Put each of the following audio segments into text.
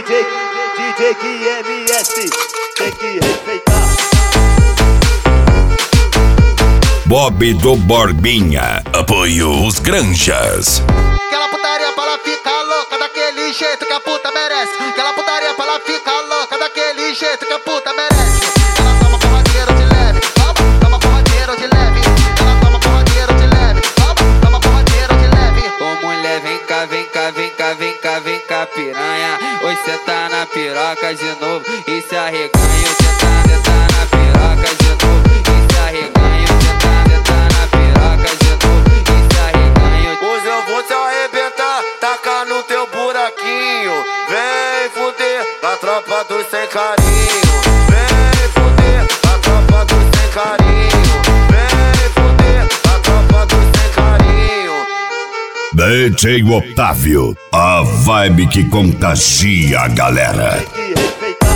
DJ QMS, tem que respeitar. Bob do Borbinha, apoio os Granjas. Aquela putaria pra ela ficar louca daquele jeito que a puta merece. Aquela putaria pra ela ficar louca daquele jeito que a puta merece. Ela toma porradeiro de leve, toma porradeiro de leve. Ela toma porradeiro de leve, toma porradeiro de leve. Ô mulher, vem cá, vem cá, vem cá, vem cá, vem cá, piranha. Hoje cê tá na piroca de novo e se arreganha. Cê tá na piroca de novo e se arreganha. Cê tá na piroca de novo e se arreganha. Hoje eu vou te arrebentar, tacar no teu buraquinho. Vem fuder, a tropa dos sem carinho. Vem fuder, a tropa dos sem carinho. Vem fuder, a tropa dos sem carinho. DJ Otávio, a vibe que contagia a galera. Tem que respeitar.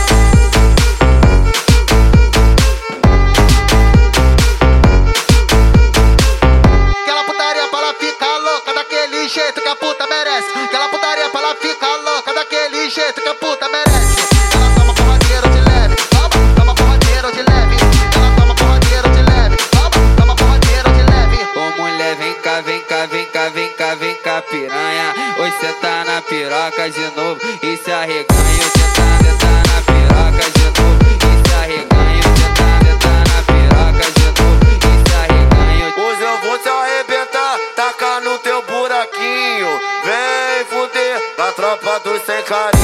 Aquela putaria pra ela ficar louca daquele jeito que a puta merece. Aquela putaria pra ela ficar louca daquele jeito que a puta merece. Ela toma porradeiro de leve, toma porradeiro de leve. Ela toma porradeiro de leve, toma porradeiro de leve. Ô mulher, vem cá, vem cá, vem cá, vem cá, vem cá, piranha. Hoje cê tá na piroca de novo e se arreganha. Cê tá na piroca de novo e se arreganha. Cê tá na piroca de novo e se arreganha. Hoje eu vou te arrebentar, tacar no teu buraquinho. Vem fuder, a tropa dos sem carinho.